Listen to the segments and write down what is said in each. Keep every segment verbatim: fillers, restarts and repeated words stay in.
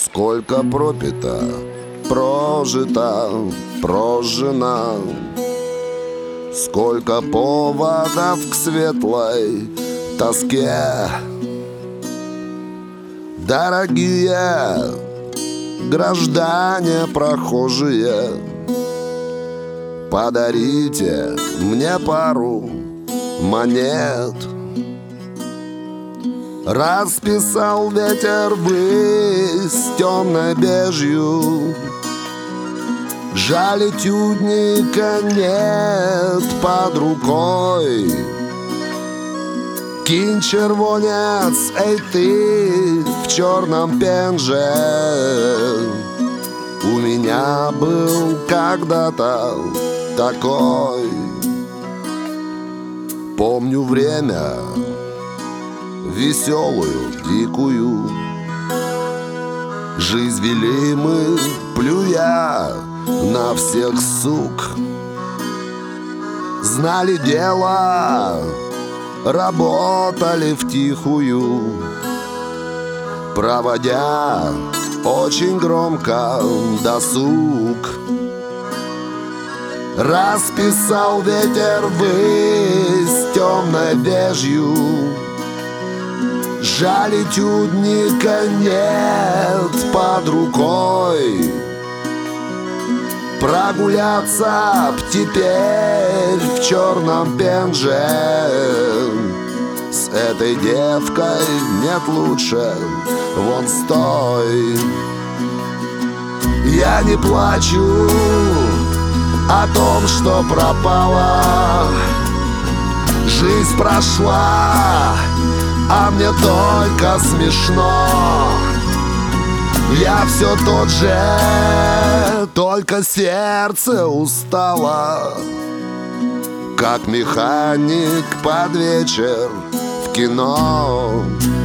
Сколько пропито, прожито, прожжено, сколько поводов к светлой тоске. Дорогие граждане прохожие, подарите мне пару монет. Расписал ветер ввысь темной бежью, жаль, этюдника нет под рукой. Кинь, червонец, эй ты в черном пенже, у меня был когда-то такой. Помню время веселую, дикую, жизнь вели мы, плюя на всех сук. Знали дело, работали втихую, проводя очень громко досуг. Расписал ветер ввысь темной бежью, жаль, этюдника нет под рукой. Прогуляться б теперь в черном пенже, с этой девкой нет лучше, вон стой. Я не плачу о том, что пропала, жизнь прошла, а мне только смешно. Я все тот же, только сердце устало, как механик под вечер в кино.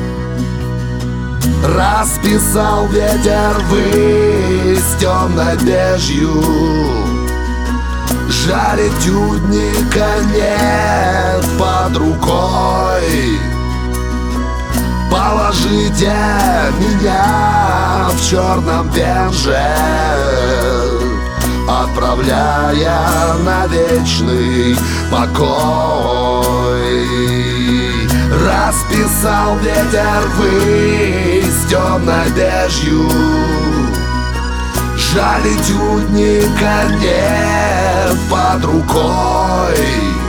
Расписал ветер ввысь темной бежью, жаль, этюдника нет под рукой. Положите меня в черном пенже, отправляя на вечный покой. Расписал ветер ввысь темной бежью, жаль, этюдника нет под рукой.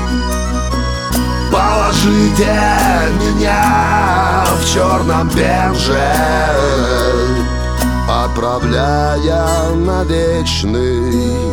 Положите меня в черном пенже, отправляя на вечный